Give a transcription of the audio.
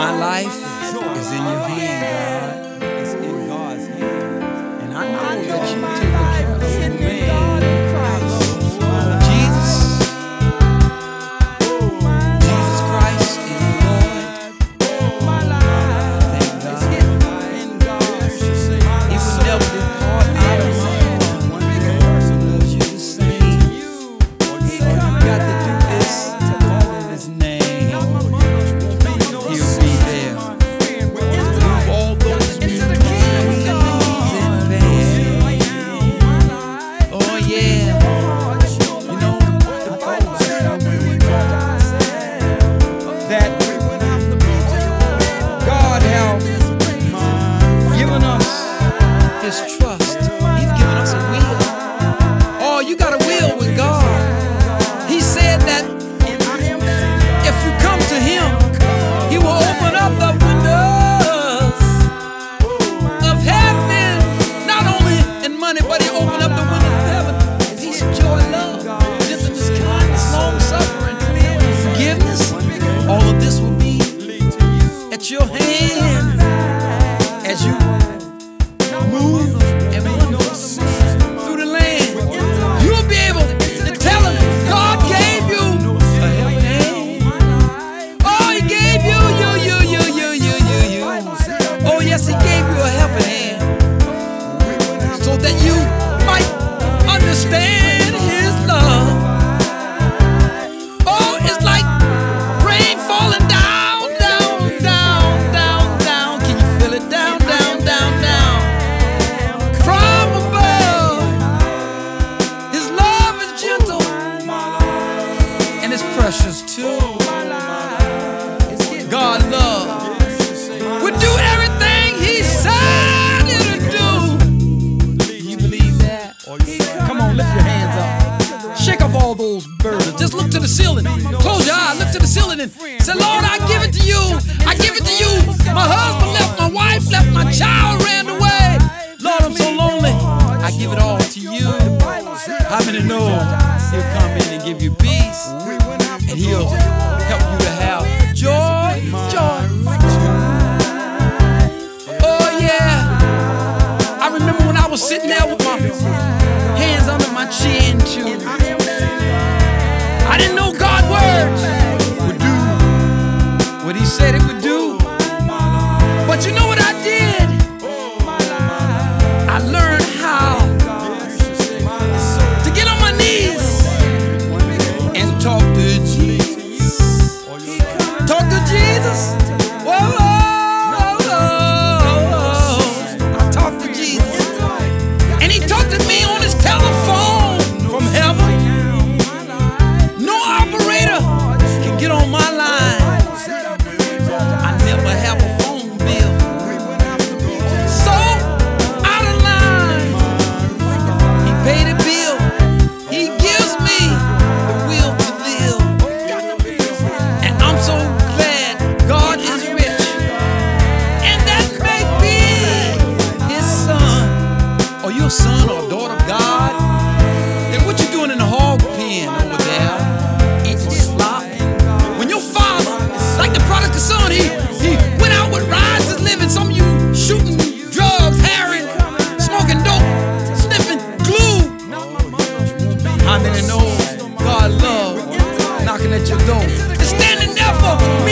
My life is in your hand, God. It's in God's hand. And I know that you take care of me, man. Jesus. Jesus Christ is Lord. Thank God. He will never depart out of my heart. One bigger person loves you the same. All you got to do is to call in His name. He'll be there. Remove all those mountains and pain. Oh yeah. You know the folks that God has given us His trust. He's given us a will. Oh, you got a will with God. He said that if you come to Him, He will open up the windows of heaven. Not only in money, but He'll open up the windows of heaven. Peace, joy, love, gentleness, kindness, long suffering, forgiveness. All of this will be at your hand as you move and wander through the land. You'll be able to tell Him God gave you a helping hand. Oh, He gave you. Oh, yes, He gave you a helping hand so that you might understand His love. Oh, it's like rain falling down, down, down, down, down. Can you feel it? Down, down, down, down. From above. His love is gentle and it's precious too. God love would do everything He said it'll do. You believe that? Come on, lift your hands up. Shake off all those burdens. Just look to the ceiling. Close your eyes, look to the ceiling and say, Lord, I give it to you. I give it to you. My husband left, my wife left, my child ran away. Lord, I'm so lonely. I give it all to you. How many know He'll come in and give you peace? And He'll help you to have joy, joy. Oh yeah. I remember when I was sitting there with my hands under my chin too. I didn't know God's words would do what He said it would do. But you know what I did? I learned how to get on my knees and talk to Jesus. Talk to Jesus. Whoa, whoa, whoa. I talked to Jesus. And He talked to me on His telephone from heaven. No operator can get on my line. I never have a phone bill. So out of line. He paid a bill. He gives me the will to live. And I'm so glad God is rich. And that may be His son. Or your son or daughter of God. Then what you doing in the hog pen over there? Eating slop. When your father, like the prodigal son, he went out with rides and living. Some of you shooting drugs, heroin, smoking dope, sniffing glue. How many know God love knocking at your door? It's standing there for